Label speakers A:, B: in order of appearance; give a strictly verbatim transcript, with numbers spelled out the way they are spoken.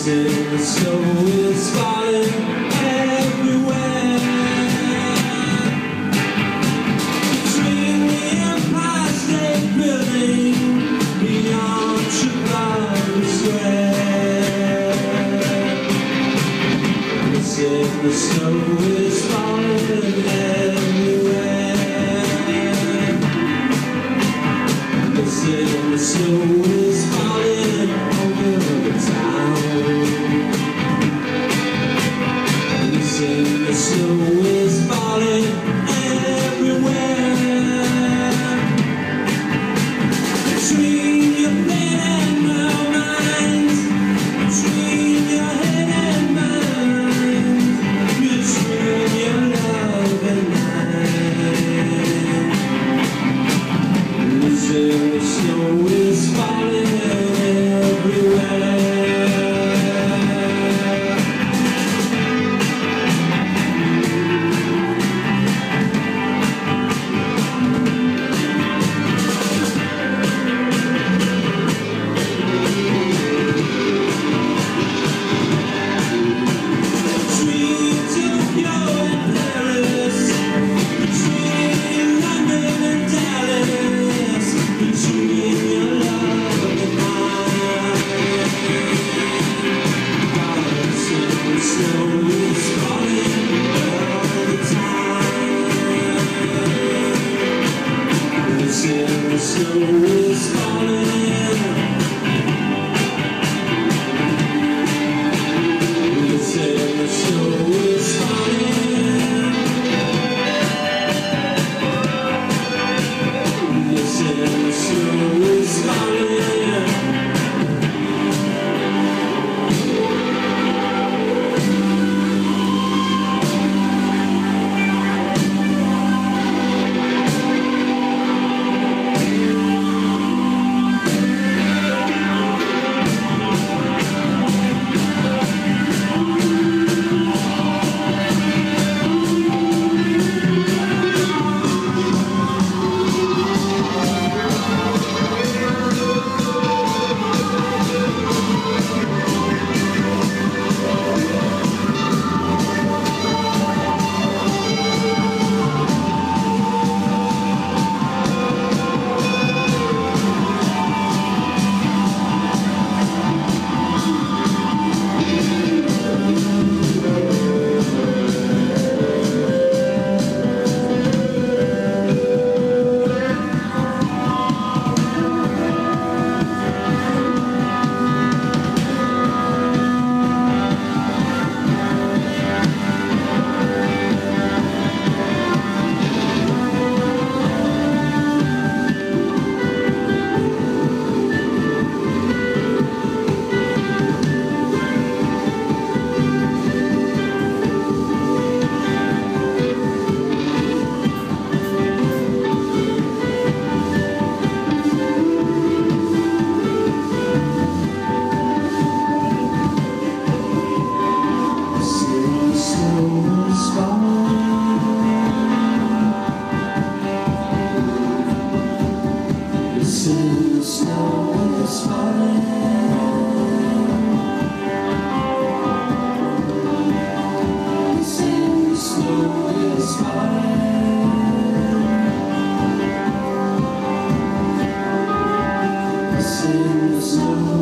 A: Listen, the snow is falling everywhere. Between the Empire State Building beyond Trafalgar Square. Listen, the snow is falling everywhere. Listen, the snow is falling over the town. Listen, the snow is falling everywhere. Between your head and my mind, between your head and mine, between your love and mine. Listen, the snow is falling everywhere. The snow is falling. Listen, the snow is falling. Listen, the snow is falling. The snow is falling. Listen, the snow is falling. Listen, the snow